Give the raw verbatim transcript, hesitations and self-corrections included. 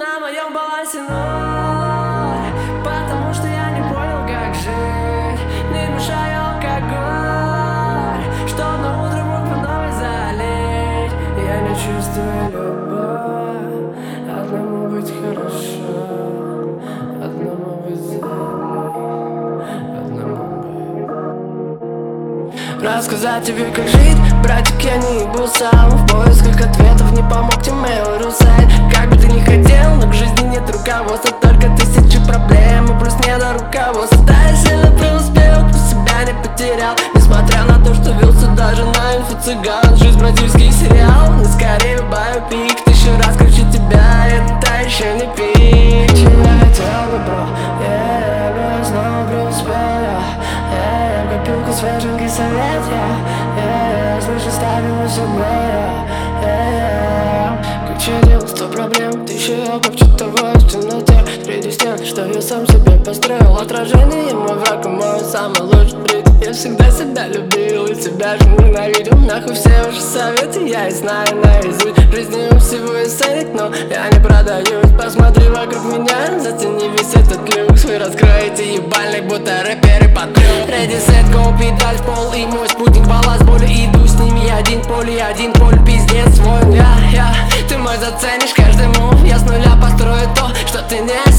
На моем балансе ноль, потому что я не понял, как жить. Не мешай алкоголь, чтоб на утро мог по новой залить. Я не чувствую любовь, одному быть хорошо, одному быть зелень, одному быть. Рассказать тебе, как жить, братик, я не ебу сам. В поисках ответов не помог Тимейл Русайт. Как бы ты ни хотел, но к жизни нет руководства, только тысячи проблем и плюс не до руководства. Да, я сильно преуспел, но себя не потерял, несмотря на то, что велся даже на инфо-цыган. Жизнь бразильский сериал, но скорее биопик. Тысячу раз круче тебя, это еще не пик. Чего я хотел бы, бро, yeah, я снова преуспел, yeah, yeah, копилку свеженький совет, yeah, yeah, слышу, ставим все yeah, yeah. Как чадил, сто проблем, тысячи опыт, читовой в темноте среди стен, что я сам себе построил. Отражение, мой враг и мой самый лучший бред. Я всегда себя любил и себя же ненавидел. Нахуй все ваши советы, я и знаю наизусть. В жизни у всего есть ценник, но я не продаюсь. Посмотри вокруг меня, зацени весь этот люкс. Вы раскроете ебальник, будто рэперы под трёх. Ready, set, go, педаль в пол, и мой спутник баллас боли. Иду с ними один поле, один поле, пиздец свой. Я, я, ты мой заценишь каждый мув. Я с нуля построю то, что ты не